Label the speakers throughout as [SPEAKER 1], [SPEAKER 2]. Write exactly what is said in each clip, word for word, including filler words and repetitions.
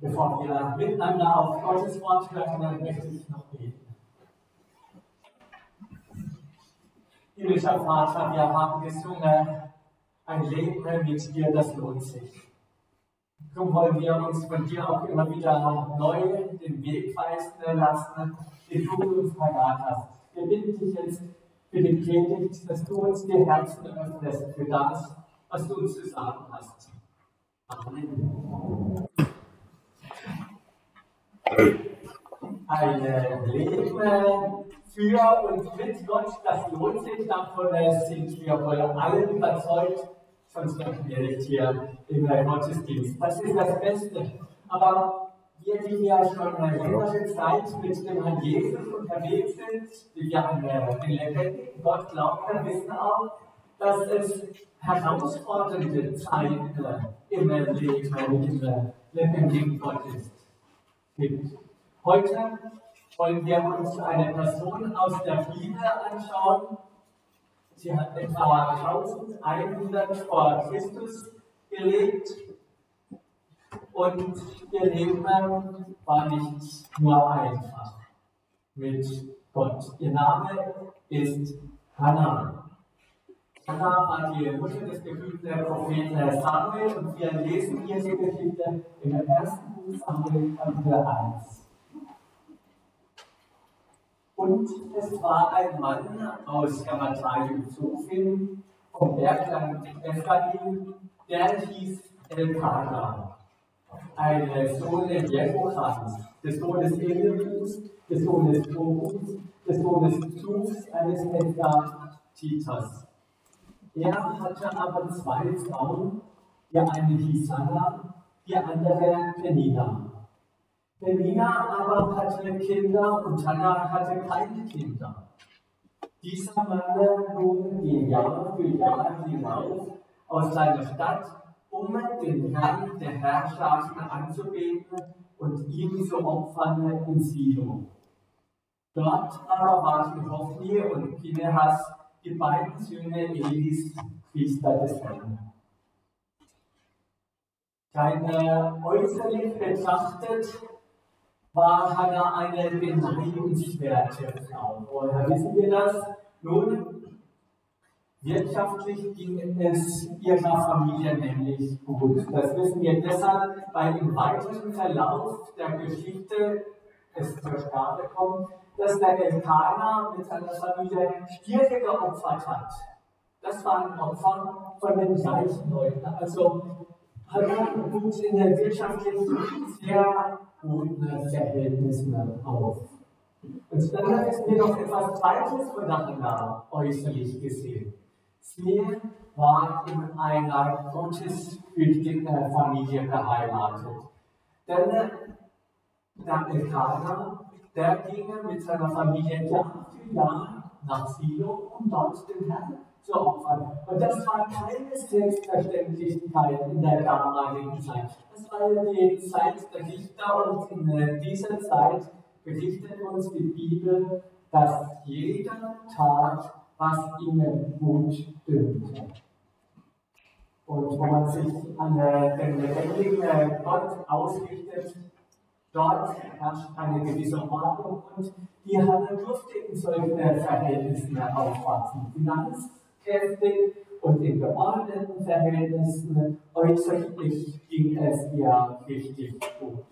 [SPEAKER 1] Bevor wir miteinander auf Gottes Wort hören, möchte ich noch beten. Himmlischer Vater, wir haben gesungen, ein Leben mit dir, das lohnt sich. Darum wollen wir uns von dir auch immer wieder neu den Weg weisen lassen, den du uns parat hast. Wir bitten dich jetzt für die Predigt, dass du uns die Herzen öffnest für das, was du uns zu sagen hast. Amen. Ein Leben für und mit Gott, das lohnt sich, davon sind wir wohl alle überzeugt, sonst wären wir nicht hier im Gottesdienst. Das ist das Beste. Aber wir, die wir schon eine längere Zeit mit dem Herrn Jesus unterwegs sind, die wir an den lebendigen Gott glauben, wissen auch, dass es herausfordernde Zeiten im Leben mit dem lebendigen Gott ist. Gibt. Heute wollen wir uns eine Person aus der Bibel anschauen. Sie hat etwa eintausendeinhundert vor Christus gelebt und ihr Leben war nicht nur einfach mit Gott. Ihr Name ist Hannah. Hannah war die Mutter des berühmten Propheten Samuel und wir lesen diese Geschichte im ersten Buch Samuel Kapitel eins. Und es war ein Mann aus Ramathaim Zophim vom Bergland Ephraim, der hieß Elkanah, ein Sohn Jerohams, des Sohnes Elius, des Sohnes Tohus, des Sohnes Zufs, eines Ephratiters. Er hatte aber zwei Frauen, die eine hieß Hannah, die andere Penina. Penina aber hatte Kinder und Hannah hatte keine Kinder. Dieser Mann nun ging Jahr für Jahr hinauf aus seiner Stadt, um den Herrn der Herrschaften anzubeten und ihm zu opfern in Silo. Dort aber waren Hophni und Pinehas, die beiden Söhne Elis, Priester des Herrn. Rein äußerlich betrachtet war Hannah eine beneidenswerte Frau. Woher wissen wir das? Nun, wirtschaftlich ging es ihrer Familie nämlich gut. Das wissen wir deshalb, weil im weiteren Verlauf der Geschichte es zur Sprache kommt, dass der Elkanah mit seiner Familie Stiere geopfert hat. Das waren Opfer von den reichen Leuten. Also Hannah wuchs in der wirtschaftlich sehr guten Verhältnissen auf. Und dann wissen wir noch etwas Zweites von Hannah äußerlich gesehen. Sie war in einer gottesfürchtigen Familie beheimatet. Denn der Elkanah, der ging mit seiner Familie Jahr für Jahr nach Silo, um dort den Herrn zu opfern. Und das war keine Selbstverständlichkeit in der damaligen Zeit. Das war ja die Zeit der Richter und in dieser Zeit berichtet uns die Bibel, dass jeder tat, was ihm gut dünkte. Und wenn man sich an den lebendigen Gott ausrichtet, dort herrscht eine gewisse Ordnung und die Hannah durfte in solchen Verhältnissen aufwachsen. Finanzkräftig und in geordneten Verhältnissen, äußerlich ging es ihr richtig gut.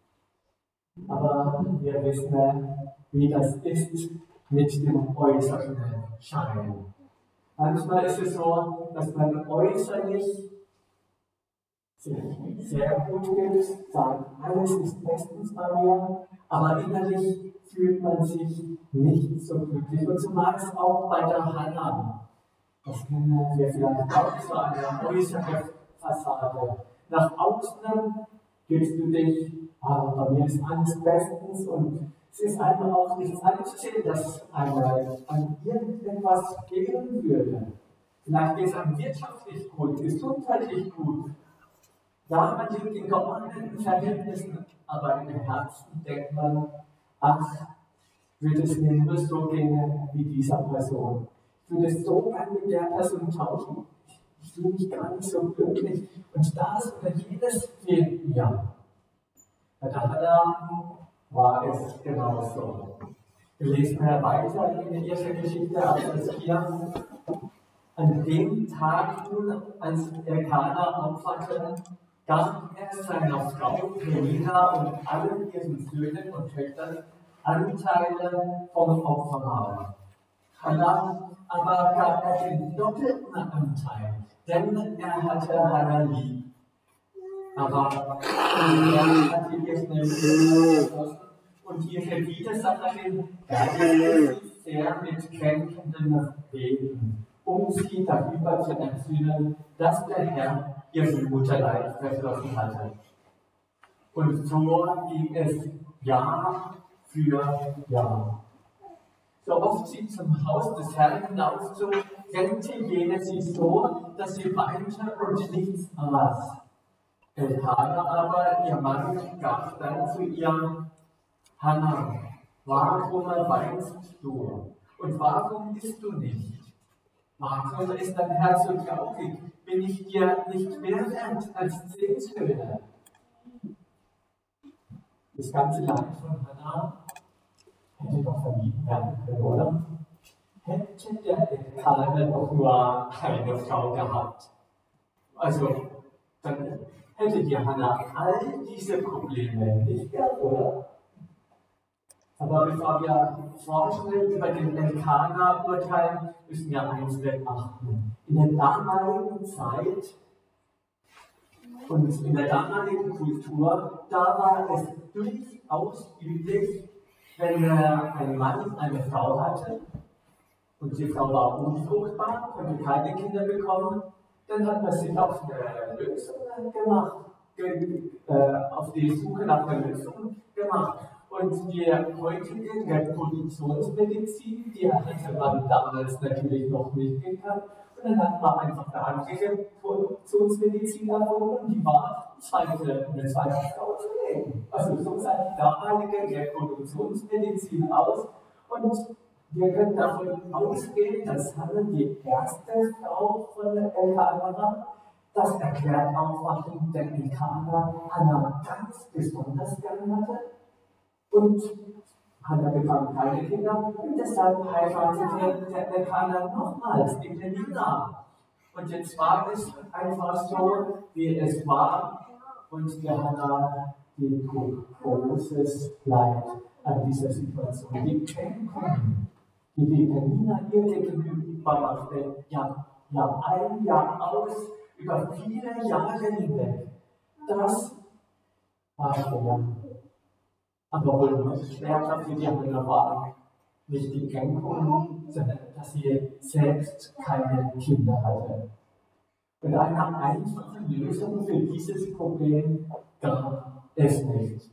[SPEAKER 1] Aber wir wissen, wie das ist mit dem äußeren Schein. Manchmal ist es so, dass man äußerlich sich sehr gut gibt, sagt, alles ist bestens bei mir, aber innerlich fühlt man sich nicht so glücklich. Und zumeist auch bei der Hannah. Das kennen wir vielleicht auch so eine äußere Fassade. Nach außen gibst du dich, ah, bei mir ist alles bestens und es ist einfach auch nichts anzusehen, dass einmal an irgendetwas fehlen würde. Vielleicht geht es einem wirtschaftlich gut, gesundheitlich gut. Ja, man lebt in geordneten Verhältnissen, aber im Herzen denkt man, ach, würde es mir nur so gehen wie dieser Person. Ich würde es so gerne mit der Person tauschen. Ich fühle mich gar nicht so glücklich. Und das oder jenes fehlt mir. Bei der Hannah war es genauso. Wir lesen ja weiter in der ersten Geschichte, als hier an dem Tag nun, als Elkanah aufwachte, gab er seiner Frau Penina und allen ihren Söhnen und Töchtern Anteile vom Opfermahl. Hannah aber gab er den doppelten Anteil, denn er hatte Hannah lieb. Aber er hatte ihr schnell geschlossen und ihre Widersacherin ärgerte sich sehr mit kränkenden Reden, um sie darüber zu entsinnen, dass der Herr ihr Mutterleib verschlossen hatte. Und so ging es Jahr für Jahr. So oft sie zum Haus des Herrn hinaufzog, drängte jene sie so, dass sie weinte und nichts aß. Elkanah aber, ihr Mann, gab dann zu ihr: Hannah, warum weinst du? Und warum isst du nicht? Warum ist dein Herz so traurig? Bin ich dir nicht mehr wert als zehn Söhne? Das ganze Land von Hannah hätte doch vermieden werden können, oder? Hätte der Elkanah doch nur eine Frau gehabt. Also, dann hätte die Hannah all diese Probleme nicht gehabt, oder? Aber bevor wir vorschnell über den Elkanah urteilen, müssen wir eins beachten. In der damaligen Zeit und in der damaligen Kultur, da war es durchaus üblich, wenn ein Mann eine Frau hatte und die Frau war unfruchtbar, konnte keine Kinder bekommen, dann hat man sich auf eine Lösung gemacht, äh, auf die Suche nach einer Lösung gemacht. Und die heutige Reproduktionsmedizin, die hatte man damals natürlich noch nicht gekannt. Und dann hat man einfach eine andere Reproduktionsmedizin erfunden, die war, zweite, eine zweite Frau zu leben. Also so sah die damalige Reproduktionsmedizin aus. Und wir können davon ausgehen, dass Hannah die erste Frau von Elkanah war. Das erklärt auch, warum der Elkanah Hannah ganz besonders gern hatte. Und Hannah bekam keine Kinder und deshalb heiratete der Elkanah nochmals die Penina. Und jetzt war es einfach so, wie es war. Und der Hannah die trug großes Leid an dieser Situation. Die Kränkung, die die Penina ihr gegenüber machte, ja, ja, ein Jahr aus, über viele Jahre hinweg, das war schwer. Aber wohl noch schwerer für die Hannah war nicht die Kränkung, sondern dass sie selbst keine Kinder hatte. Und eine einfache Lösung für dieses Problem gab es nicht.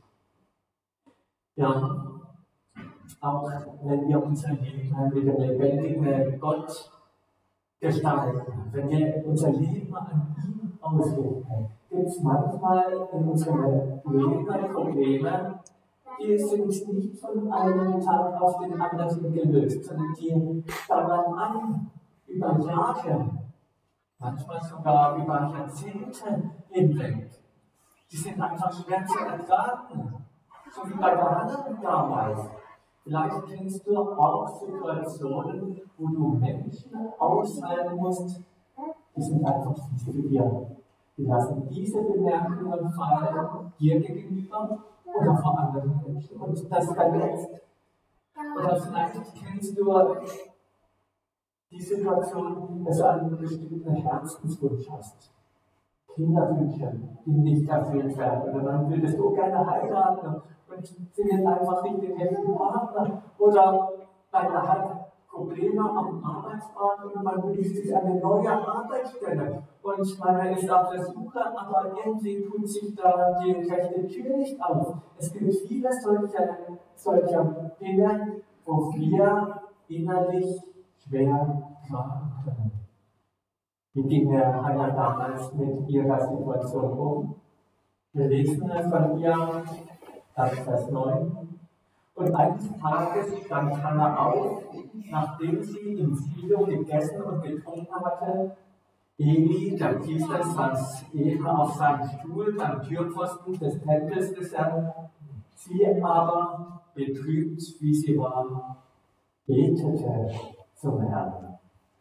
[SPEAKER 1] Ja, auch wenn wir unser Leben mit dem lebendigen Gott gestalten, wenn wir unser Leben an ihm ausrichten, gibt es manchmal in unserem Leben Probleme, die sind nicht von einem Tag auf den anderen gelöst, sondern die dauern an, über Jahre, manchmal sogar über Jahrzehnte hinweg. Die sind einfach schwer zu ertragen, so wie bei der Hannah damals. Vielleicht kennst du auch Situationen, wo du Menschen aushalten musst, die sind einfach nicht für dir. Die lassen diese Bemerkungen fallen, dir gegenüber oder vor anderen Menschen. Und das verletzt. Oder vielleicht kennst du die Situation, dass du einen bestimmten Herzenswunsch hast. Kinderwünsche, die nicht erfüllt werden. Oder man würde so gerne heiraten und findet einfach nicht den richtigen Partner. Oder man hat Probleme am Arbeitsmarkt und man wünscht sich eine neue Arbeitsstelle. Und man ist auf der Suche, aber irgendwie tut sich da die rechte Tür nicht auf. Es gibt viele solcher, solcher Dinge, wo wir innerlich schwer tragen können. Wie ging der Hannah damals mit ihrer Situation um? Wir lesen es von ihr, ab Vers neun. Und eines Tages stand Hannah auf, nachdem sie im Silo gegessen und getrunken hatte. Eli, der Priester, saß eben auf seinem Stuhl beim Türpfosten des Tempels des Herrn. Sie aber, betrübt wie sie war, betete zum Herrn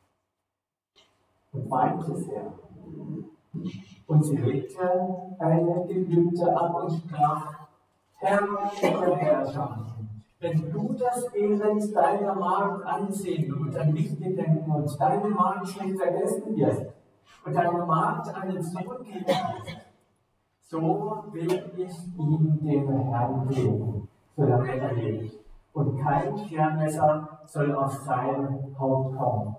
[SPEAKER 1] und weinte sehr. Und sie legte eine Gelübde ab und sprach: Herr der Herrscher, wenn du das Elend deiner Magd ansehen und an mich gedenken und deine Magd nicht vergessen wirst und deine Magd einen Sohn geben wirst, so will ich ihm dem Herrn geben, solange er lebt. Und kein Schermesser soll auf sein Haupt kommen.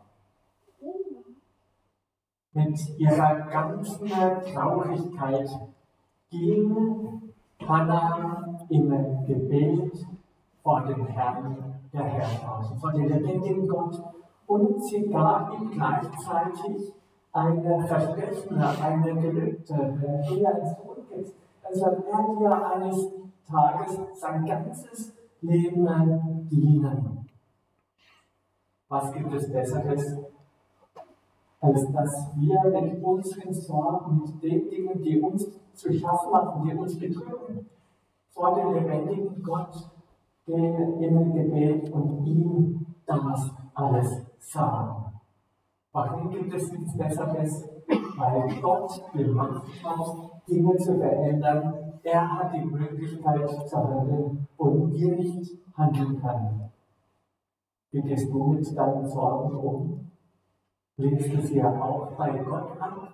[SPEAKER 1] Mit ihrer ganzen Traurigkeit ging Hannah im Gebet vor dem Herrn der Herrscher, vor dem lebendigen Gott, und sie gab ihm gleichzeitig eine Versprechen, eine Gelübde: wenn du ein Sohn gibst, dann soll er dir eines Tages sein ganzes Leben dienen. Was gibt es Besseres, als dass wir mit unseren Sorgen, mit den Dingen, die uns zu schaffen machen, die uns bedrücken, vor dem lebendigen Gott gehen im Gebet und ihm das alles sagen. Warum gibt es nichts Besseres? Weil Gott die Macht hat, Dinge zu verändern. Er hat die Möglichkeit zu handeln und wir nicht handeln können. Wie gehst du mit deinen Sorgen um? Legst du sie ja auch bei Gott an?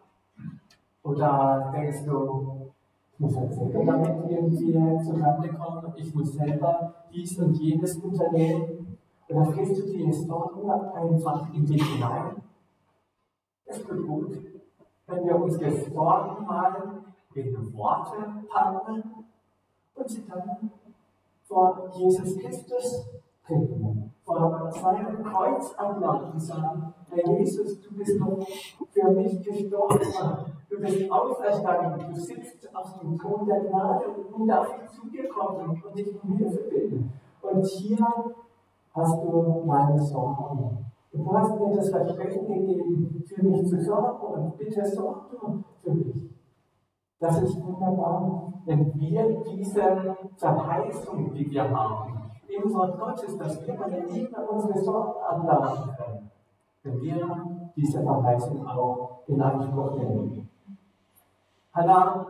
[SPEAKER 1] Oder denkst du, ich muss halt selber damit irgendwie zustande kommen, ich muss selber dies und jenes unternehmen? Oder frisst du die Sorgen einfach in dich hinein? Es tut gut, wenn wir unsere Sorgen mal in Worte packen und sie dann vor Jesus Christus bringen, vor seinem Kreuz anladen und sagen: Herr Jesus, du bist noch für mich gestorben, du bist auferstanden, du sitzt auf dem Thron der Gnade und nun darf ich zu dir kommen und dich um Hilfe bitten. Und hier hast du meine Sorgen. Und du hast mir das Versprechen gegeben, für mich zu sorgen, und bitte sorg du für mich. Das ist wunderbar, wenn wir diese Verheißung, die wir haben, im Wort Gottes, dass wir bei der Liebe unsere Sorgen abladen können, wenn wir diese Verheißung auch in Anspruch nehmen. Hannah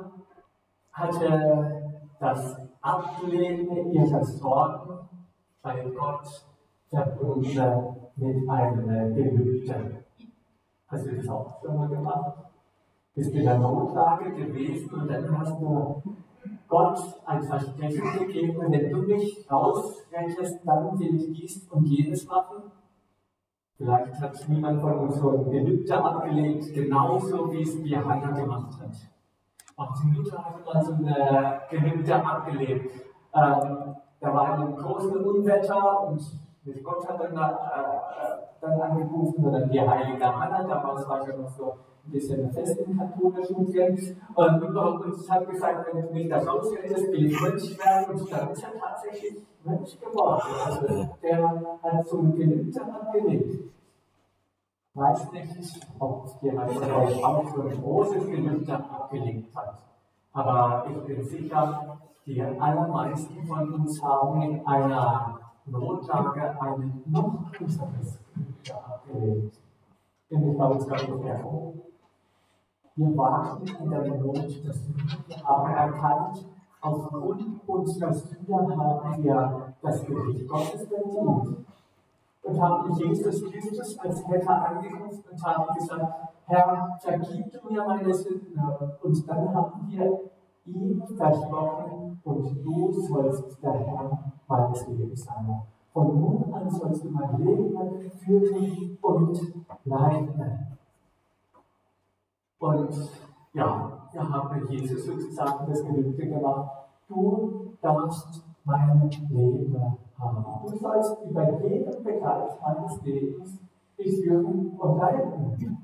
[SPEAKER 1] hatte das Ablegen ihrer Sorgen bei Gott verbunden mit einem Gelübde. Hast du das auch schon mal gemacht? Bist du in der Notlage gewesen und dann hast du Gott ein Versprechen gegeben: wenn du mich rausrettest, dann will ich dies und jenes machen? Vielleicht hat niemand von uns so ein Gelübde abgelegt, genauso wie es die Hannah gemacht hat. Auch die Mutter hat mal so ein Gelübde abgelegt. Ähm, da war ein großes Unwetter und mit Gott hat dann, äh, dann angerufen, oder die heilige Hannah, damals war ich ja noch so ein bisschen fest im katholischen drin, und uns hat gesagt: wenn du mich da rausrettest, will ich Mönch werden. Und dann ist er tatsächlich Mönch geworden. Also der hat so ein Gelübde abgelegt. Ich weiß nicht, ob jemand von euch auch so ein großes Gelübde abgelegt hat. Aber ich bin sicher, die allermeisten von uns haben in einer Notlage ein noch größeres Gelübde abgelegt. Nämlich bei unserer Bekehrung. Wir waren in der Not der Sünde, wir haben erkannt, aufgrund unserer Sünde haben wir das Gericht Gottes verdient. Und haben Jesus Christus als Retter angerufen und haben gesagt: Herr, vergib du mir meine Sünden. Und dann haben wir ihm versprochen: und du sollst der Herr meines Lebens sein. Von nun an sollst du mein Leben führen und leiten. Und ja, wir haben mit Jesus sozusagen das Gelübde gemacht: du darfst mein Leben haben. Du sollst über jeden Bereich meines Lebens mich führen und leiten.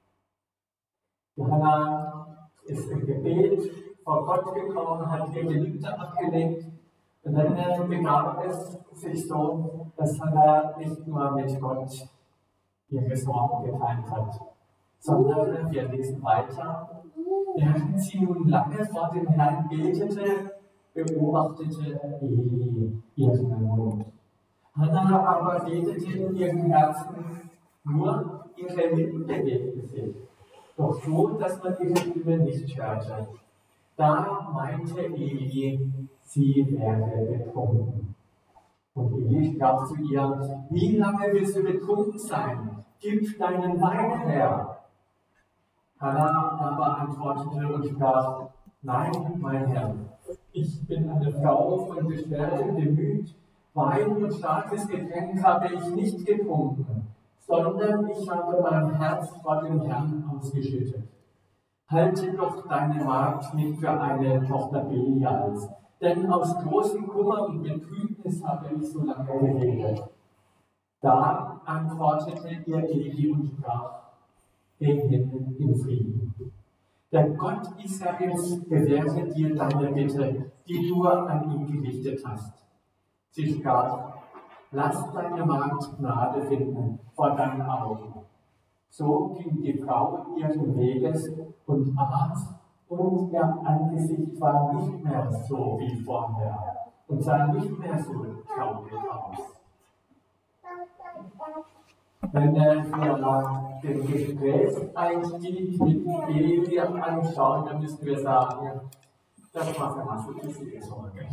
[SPEAKER 1] Hannah ist im Gebet vor Gott gekommen, hat ihr Gelübde abgelegt, und dann begab es sich so, dass Hannah nicht nur mit Gott ihre Sorgen geteilt hat, sondern wir lesen weiter. Während sie nun lange vor dem Herrn betete, beobachtete Eli ihren Mund. Hannah aber redete in ihrem Herzen, nur ihre Lippen bewegten sich, doch so, dass man ihre Stimme nicht hörte. Da meinte Eli, sie wäre betrunken. Und Eli sprach zu ihr, wie lange willst du betrunken sein? Gib deinen Wein her. Hannah aber antwortete und sprach, nein, mein Herr, ich bin eine Frau von beschwertem Gemüt, Wein und starkes Getränk habe ich nicht getrunken, sondern ich habe mein Herz vor dem Herrn ausgeschüttet. Halte doch deine Magd nicht für eine Tochter Belials, denn aus großem Kummer und Betrübnis habe ich so lange geredet. Da antwortete ihr Eli und sprach, geh hin in Frieden. Der Gott Israels gewährte dir deine Bitte, die du an ihn gerichtet hast. Sie sprach, lass deine Magd Gnade finden vor deinen Augen. So ging die Frau ihren Weges und aß, und ihr Angesicht war nicht mehr so wie vorher und sah nicht mehr so traurig aus. Wenn wir den Gesprächseinstieg mit Eli anschauen, dann müssen wir sagen, das war eine masochistische Sorge.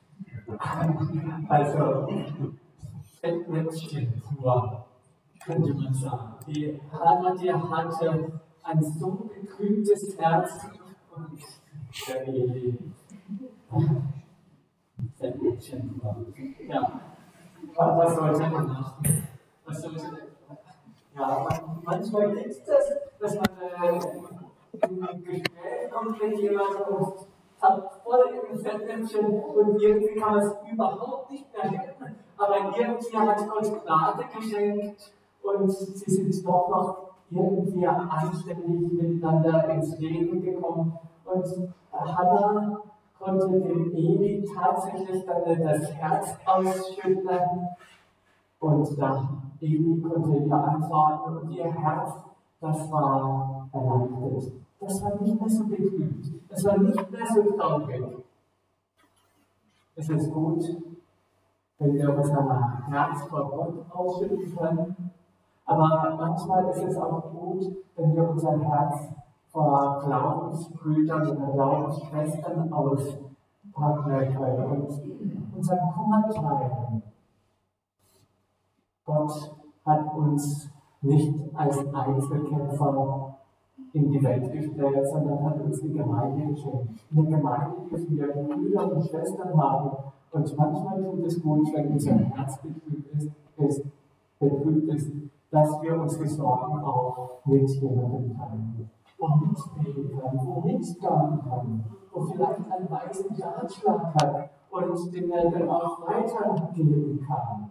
[SPEAKER 1] Also, Fettnäpfchen pur, könnte man sagen. Die Hannah, die hatte ein so betrübtes Herz und der Eli. Fettnäpfchen pur. Ja, was sollte man machen? Was sollte man Ja, manchmal gibt es das, dass man äh, im Gespräch kommt mit jemandem und hat voll im Fettnäpfchen und irgendwie kann man es überhaupt nicht mehr retten. Aber irgendwie hat Gott Gnade geschenkt und sie sind doch noch irgendwie anständig miteinander ins Reden gekommen. Und Hannah konnte dem Eli tatsächlich dann das Herz ausschütteln. Und dann Eli konnte ihr antworten und ihr Herz, das war erleichtert. Das war nicht mehr so betrübt. Das war nicht mehr so traurig. Es ist gut, wenn wir unser Herz vor Gott ausschütten können. Aber manchmal ist es auch gut, wenn wir unser Herz vor Glaubensbrüdern oder Glaubensschwestern auspacken können und unseren Kummer teilen. Gott hat uns nicht als Einzelkämpfer in die Welt gestellt, sondern hat uns die Gemeinde geschenkt. In der Gemeinde dürfen wir Brüder und Schwestern haben. Und manchmal tut es gut, wenn unser Herz betrübt ist, ist, betrübt ist, dass wir unsere Sorgen auch mit jemandem teilen. Und mitbeten können, wo mittragen können, wo vielleicht einen weisen Ratschlag hat und den er dann auch weitergeben kann.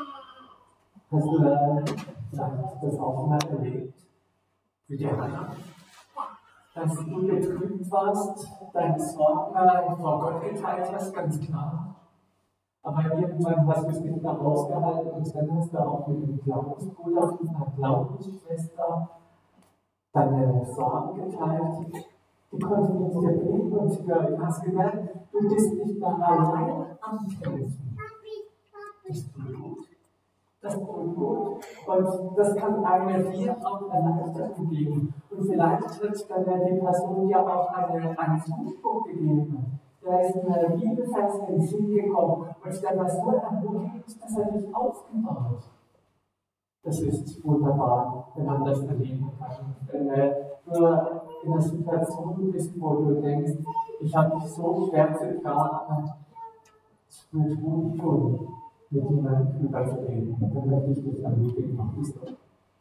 [SPEAKER 1] Hast du äh, das auch mal erlebt? Wie die Hannah? Als du betrübt warst, deine Sorgen vor Gott geteilt hast, ganz klar. Aber irgendwann hast du es nicht mehr ausgehalten und dann hast du auch mit dem Glaubensbruder und einer Glaubensschwester deine Sorgen geteilt. Die konnten mit dir beten und du hast gemerkt, du bist nicht mehr allein am Kämpfen. Das tut gut. Das tut gut. Und das kann einem dir auch Erleichterung geben. Und vielleicht hat dann die Person ja auch eine, einen Zuspruch gegeben. Da ist eine Bibelvers in den Sinn gekommen und der war so ermutigend, dass er dich aufgebaut. Das ist wunderbar, wenn man das erleben kann. Wenn du in einer Situation bist, wo du denkst, ich habe mich so schwer zu tragen, es wird gut tun, mit jemandem drüber zu reden. Dann möchte ich dich ermutigen, mach das doch.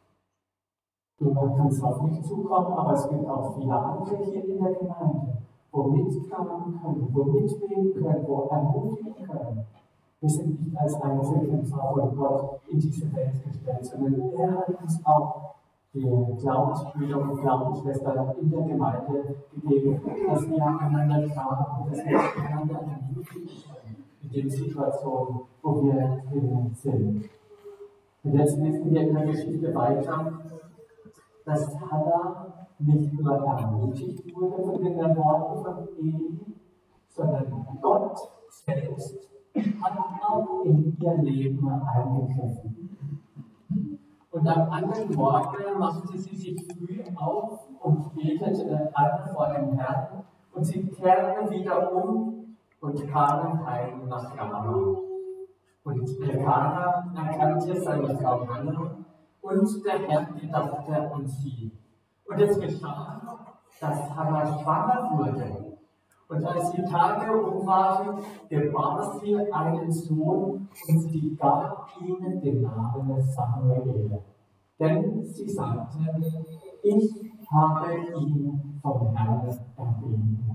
[SPEAKER 1] Du kannst auf mich zukommen, aber es gibt auch viele andere hier in der Gemeinde, wo mittragen können, wo mitbeten können, wo ermutigen können. Wir sind nicht als Einzelkämpfer von Gott in diese Welt gestellt, sondern er hat uns auch die Glaubensbrüder und Glaubensschwestern in der Gemeinde gegeben, dass wir einander tragen und dass wir einander ermutigen können in den Situationen, wo wir drin sind. Und jetzt lesen wir in der Geschichte weiter. dass Hannah nicht nur ermutigt wurde von den Worten von Eli, sondern Gott selbst hat auch in ihr Leben eingegriffen. Und am anderen Morgen machte sie sich früh auf und betete an vor dem Herrn, und sie kehrten wieder um und kamen heim nach Rama. Und Elkanah erkannte seine Frau Hannah, und der Herr gedachte an sie. Und es geschah, dass Hannah schwanger wurde. Und als die Tage um waren, gebar sie einen Sohn, und sie gab ihm den Namen Samuel. Denn sie sagte, ich habe ihn vom Herrn erbeten.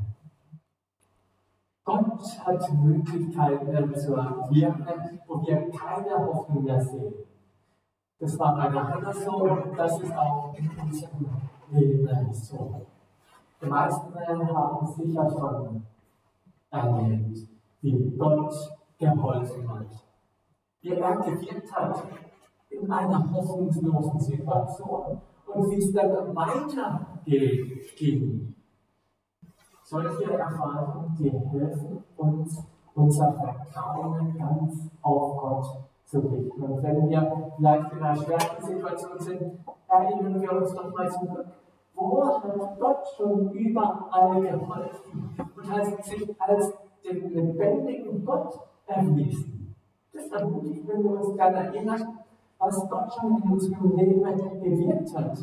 [SPEAKER 1] Gott hat Möglichkeiten zu wirken, wo wir keine Hoffnung mehr sehen. Das war bei der Hannah so, und das ist auch in unserem Leben so. Die meisten haben sicher schon erlebt, wie Gott geholfen hat, wie er gewirkt hat in einer hoffnungslosen Situation und wie es dann weiterging. Solche Erfahrungen, die helfen uns, unser Vertrauen ganz auf Gott zu richten. Und wenn wir vielleicht in einer schweren Situation sind, erinnern wir uns doch mal zurück. Wo hat Gott schon überall geholfen und hat sich als den lebendigen Gott erwiesen? Das ermutigt, wenn wir uns daran erinnern, was Gott schon in unserem Leben gewirkt hat.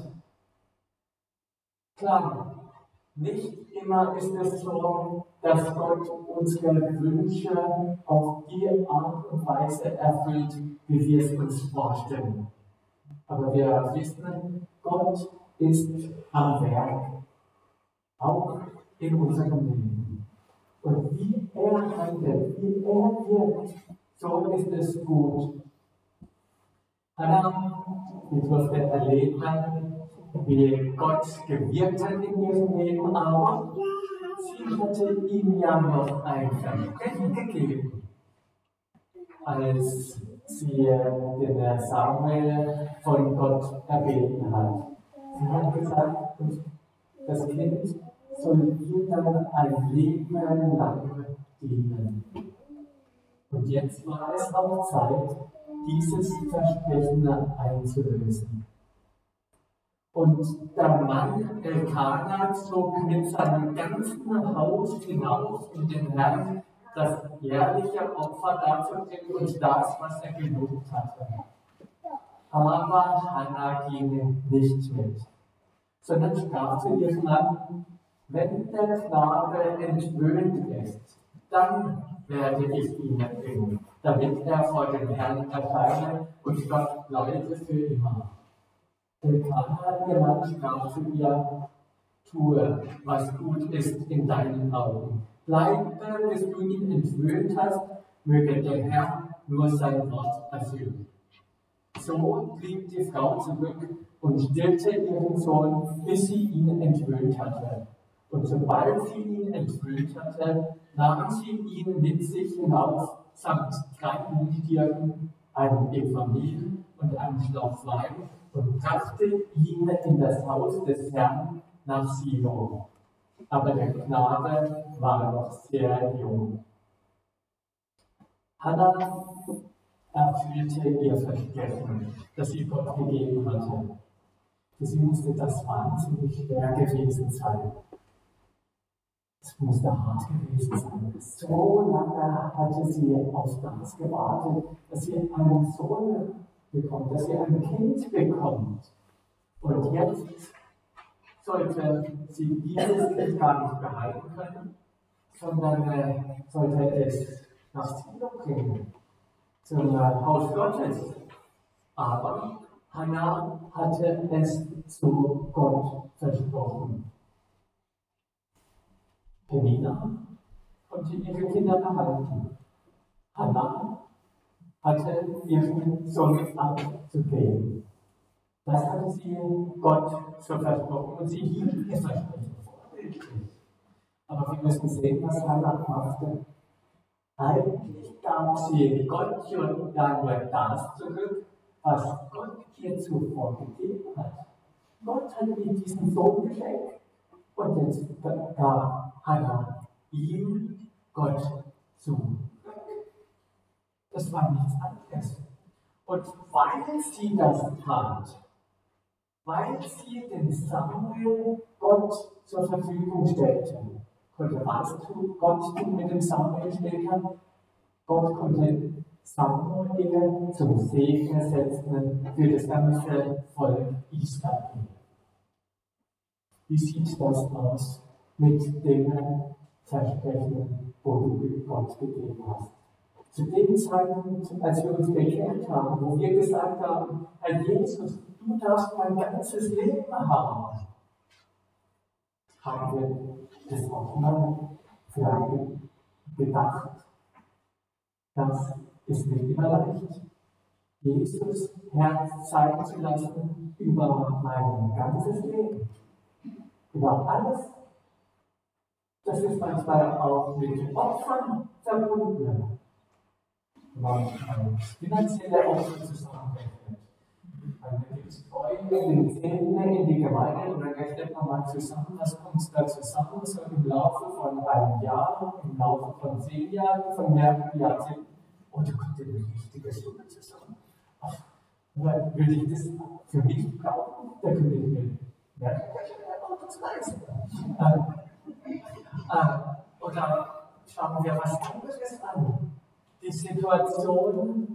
[SPEAKER 1] Klar, nicht immer ist es so, dass Gott unsere Wünsche auf die Art und Weise erfüllt, wie wir es uns vorstellen. Aber wir wissen, Gott ist am Werk, auch in unserem Leben. Und wie er handelt, wie er wirkt, so ist es gut. Hannah, die durfte erleben, wie Gott gewirkt hat in ihrem Leben, aber sie hatte ihm ja noch ein Versprechen gegeben, als sie den Samuel von Gott erbeten hat. Sie hat gesagt, das Kind soll dir dann ein Leben lang dienen. Und jetzt war es auch Zeit, dieses Versprechen einzulösen. Und der Mann Elkanah zog mit seinem ganzen Haus hinauf in den Herrn, das jährliche Opfer darzubringen und das, was er gelobt hatte. Aber Hannah ging nicht mit, sondern sprach zu ihrem Mann, wenn der Knabe entwöhnt ist, dann werde ich ihn bringen, damit er vor dem Herrn erscheine und Gott bleibe für immer. Elkanah, ihr Mann, sprach zu ihr, tue, was gut ist in deinen Augen. Bleibe, bis du ihn entwöhnt hast, möge der Herr nur sein Wort erfüllen. So blieb die Frau zurück und stillte ihren Sohn, bis sie ihn entwöhnt hatte. Und sobald sie ihn entwöhnt hatte, nahm sie ihn mit sich hinauf, samt drei Jungtieren, einem Ephraim und einem Schlauch Wein, und brachte ihn in das Haus des Herrn nach Silo. Aber der Knabe war noch sehr jung. Hannah erfüllte ihr Versprechen, das sie Gott gegeben hatte. Für sie musste das wahnsinnig schwer gewesen sein. Es musste hart gewesen sein. So lange hatte sie auf das gewartet, dass sie einen Sohn bekommt, dass sie ein Kind bekommt. Und jetzt sollte sie dieses Kind gar nicht behalten können, sondern äh, sollte es nach Silo bringen, zum Haus Gottes. Aber Hannah hatte es zu Gott versprochen. Penina konnte ihre Kinder behalten. Hannah hatte ihren Sohn abzugeben. Das hatte sie Gott so versprochen und sie hielt ihr Versprechen vorbildlich. Aber wir müssen sehen, was Hannah machte. Eigentlich gab sie Gott ja nur das zurück, was Gott ihr zuvor gegeben hat. Gott hat ihm diesen Sohn geschenkt. Und jetzt gab Hannah ihm Gott zu. Das war nichts anderes. Und weil sie das tat, weil sie den Samuel Gott zur Verfügung stellte, konnte was tun, Gott tun mit dem Samuel später? Gott konnte Samuel zum Segen setzen für das ganze Volk Israel. Wie sieht das aus mit dem Versprechen, wo du Gott gegeben hast? Zu dem Zeitpunkt, als wir uns bekehrt haben, wo wir gesagt haben, Herr Jesus, du darfst mein ganzes Leben haben, haben wir das auch mal vielleicht gedacht. Das ist nicht immer leicht, Jesus Herr sein zu lassen über mein ganzes Leben, über alles. Das ist manchmal auch mit Opfern verbunden. Wenn man finanzielle Opfer zusammenrechnet. Dann gibt es Freunde, die Zehnten in die Gemeinde und dann rechnet man mal zusammen, was kommt da zusammen, so im Laufe von einem Jahr, im Laufe von zehn Jahren, von mehreren Jahrzehnten. Und da kommt eine richtige Summe zusammen. Ach, würde ich das für mich brauchen, da könnte ich mir mehrere Autos leisten. Äh, äh, oder schauen wir was anderes an. Die Situation,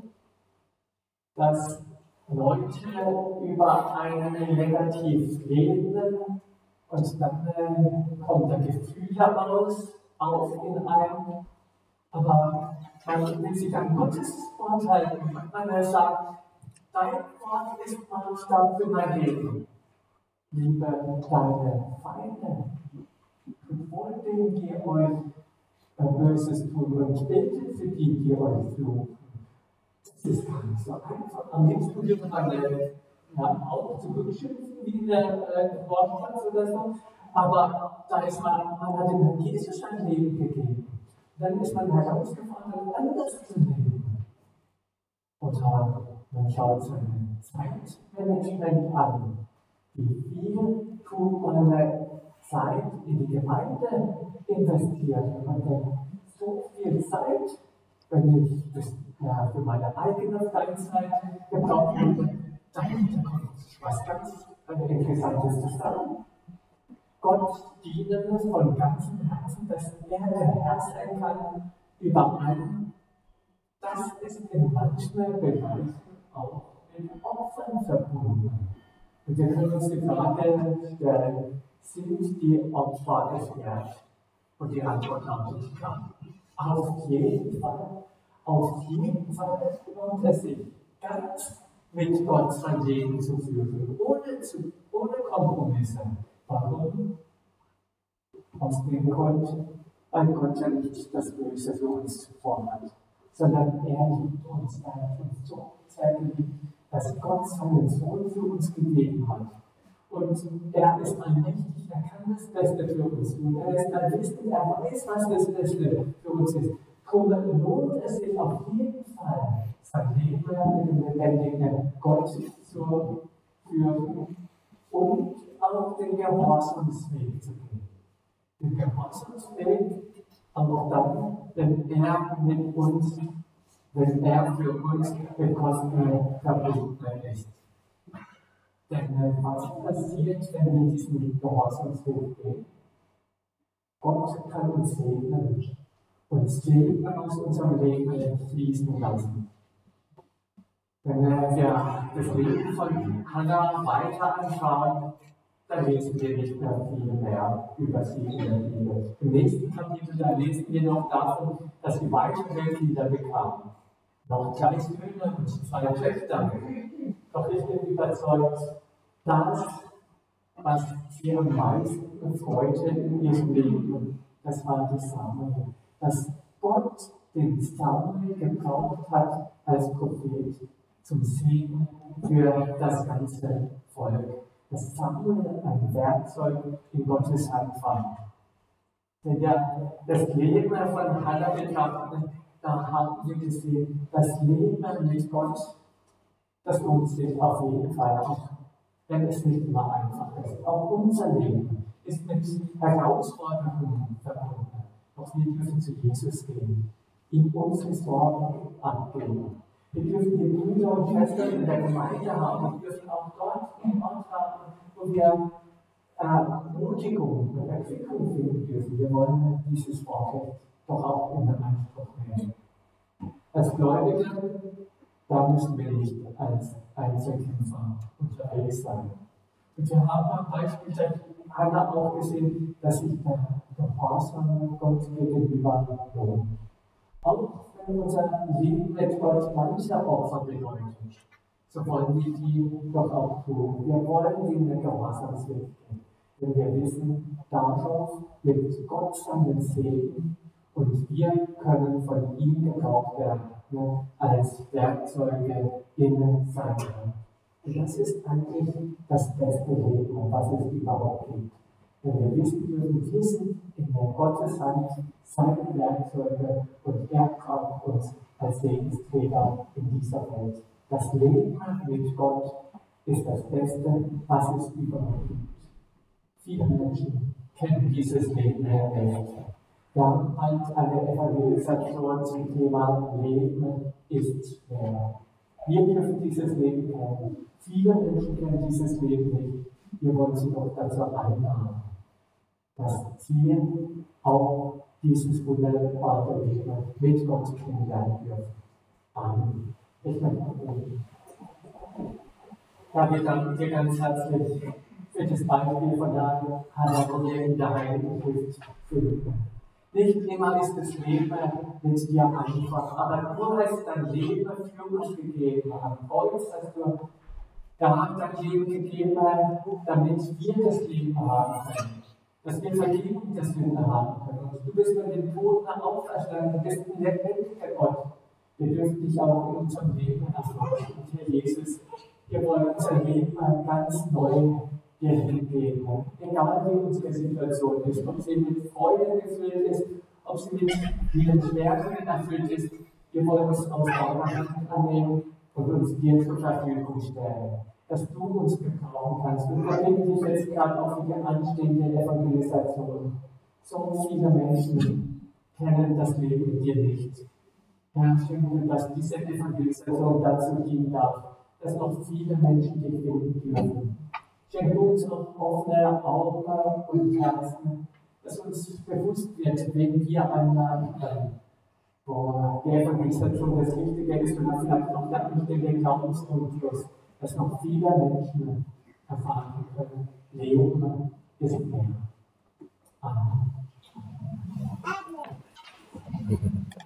[SPEAKER 1] dass Leute über einen negativ reden und dann äh, kommt ein Gefühl heraus, auf in einem, aber man will sich an Gottes Wort halten. Man sagt, dein Wort ist Maßstab für mein Leben. Liebe deine Feinde, tut wohl denen, die euch Böses tun und betet für die, die euch fluchen. Das ist gar nicht so einfach. Am liebsten würde man ja, auch zurückschimpfen, wie in der äh, Wortschatz oder so. Aber da ist man, man hat dem Jesus ein Leben gegeben. Dann ist man herausgefordert, anders zu leben. Oder man schaut seine Zeitmanagement an. Wie viel tut man Zeit in die Gemeinde investiert? Man denkt, so viel Zeit, wenn ich das ja, für meine eigene Freizeit gebraucht habe, dann kommt was ganz Interessantes zusammen. Gott dienen von ganzem Herzen, dass er der Herr sein kann über allem. Das ist in manchen Bereichen auch mit Opfern verbunden. Und wir können uns die Frage stellen, sind die Opfer es wert? Und die Antwort lautet ja. Auf jeden Fall. Auf jeden Fall lohnt es sich, ganz mit Gott sein Leben zu führen, ohne, zu, ohne Kompromisse. Warum? Aus dem Grund, weil Gott ja nicht das Böse für uns vorhat, sondern er liebt uns, er hat uns so sehr geliebt, dass Gott seinen Sohn für uns gegeben hat. Und er ist allmächtig, er kann das Beste für uns tun. Er ist allwissend, er weiß, was das Beste für uns ist. Darum lohnt es sich auf jeden Fall, sein Leben mit dem lebendigen Gott zu führen und auch den Gehorsamsweg zu gehen. Den Gehorsamsweg auch dann, wenn er mit uns, wenn er für uns mit Kosten verbunden ist. Denn was passiert, wenn wir diesen Gehorsamsweg gehen? Gott kann uns segnen und Segen aus unserem Leben fließen lassen. Wenn wir das Leben von Hannah weiter anschauen, dann lesen wir nicht mehr viel mehr über sie in der Bibel. Im nächsten Kapitel, da lesen wir noch davon, dass sie weitere Kinder bekamen. Noch drei Söhne und zwei Töchter. Doch ich bin überzeugt, das, was sie am meisten freute in ihrem Leben, das war die Samuel. Dass Gott den Samuel gebraucht hat als Prophet zum Segen für das ganze Volk. Dass Samuel ein Werkzeug in Gottes Hand war. Wenn wir das Leben von Hannah betrachten, da haben wir gesehen, das Leben mit Gott, das lohnt sich auf jeden Fall auch. wenn es nicht immer einfach ist. Auch unser Leben ist mit Herausforderungen verbunden. Doch wir dürfen zu Jesus gehen, ihm unsere Sorgen abgeben. Wir dürfen die Brüder und Schwestern in der Gemeinde haben, wir dürfen auch dort einen Ort haben, wo wir Ermutigung und Entwicklung finden dürfen. Wir wollen dieses Vorrecht doch auch in Anspruch nehmen. Als Gläubige, da müssen wir nicht als Einzelkämpfer unterwegs sein. Und wir haben am Beispiel der Hannah auch gesehen, dass sich der Gehorsam Gott gegenüber lohnt. Auch wenn unser Leben mit Gott mancher Opfer bedeutet, so wollen wir die doch auch tun. Wir wollen den Gehorsamsweg gehen, denn wir wissen, darauf wird Gott seinen Segen und wir können von ihm gebraucht werden, ne, als Werkzeuge in seiner Hand. Und das ist eigentlich das beste Leben, was es überhaupt gibt. Wenn wir wissen dürfen, wir sind in der Gottes Hand seine Werkzeuge und er braucht uns als Segensträger in dieser Welt. Das Leben mit Gott ist das Beste, was es überhaupt gibt. Viele Menschen kennen dieses Leben nicht. Wir haben halt eine Evangelisation zum Thema Leben ist schwer. Wir dürfen dieses Leben kennen. Viele Menschen kennen dieses Leben nicht. Wir wollen sie doch dazu einladen, dass sie auch dieses wunderbare Leben mit Gott kennenlernen dürfen. Amen. Ich möchte beten. Herr, wir danken dir ganz herzlich für das Beispiel von der Hannah, wo wir in der Heiligen Schrift finden. Nicht immer ist das Leben mit dir einfach, aber du hast dein Leben für uns gegeben. Am Kreuz hast du da dein Leben gegeben, damit wir das Leben haben können. Dass wir Vergebung der Sünde haben können. Und du bist von den Toten auferstanden, du bist ein lebendiger Gott. Wir dürfen dich auch in unserem Leben erforschen. Und Herr Jesus, wir wollen unser Leben ganz neu dir hingeben. Egal wie unsere Situation ist, ob sie mit Freude gefüllt ist, ob sie mit vielen Schmerzen erfüllt ist, wir wollen uns aus deiner Hand annehmen und uns dir zur Verfügung stellen, dass du uns gebrauchen kannst. Und wir bitten dich jetzt gerade auch für die anstehende Evangelisation. So viele Menschen kennen das Leben mit dir nicht. Herr, schenke, dass diese Evangelisation dazu dienen darf, dass noch viele Menschen dich finden dürfen. Schenke uns noch offene Augen und Herzen, dass uns bewusst wird, wen wir einladen können. Wo die Evangelisation das Wichtige ist und vielleicht noch der anstehende Glaubensgrundschluss, dass noch viele Menschen erfahren können, Leben ist mehr. Amen.